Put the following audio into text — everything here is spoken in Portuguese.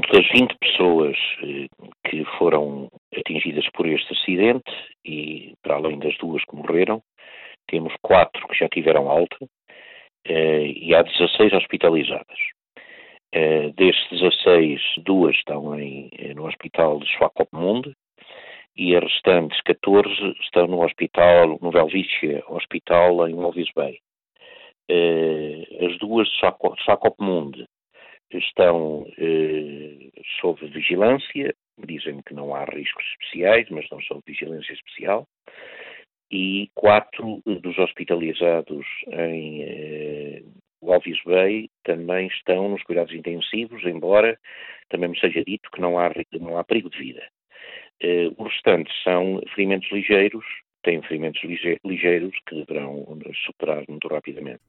das 20 pessoas que foram atingidas por este acidente, e para além das 2 que morreram, temos 4 que já tiveram alta e há 16 hospitalizadas. Destes 16, 2 estão no hospital de Swakopmund e as restantes 14 estão no hospital, no Welwitsche Hospital em Walvis Bay. As 2 de Swakopmund estão sob vigilância, dizem que não há riscos especiais, mas estão sob vigilância especial, e 4 dos hospitalizados em Walvis Bay também estão nos cuidados intensivos, embora também me seja dito que não há perigo de vida. Os restantes são ferimentos ligeiros, têm ferimentos ligeiros que deverão superar muito rapidamente.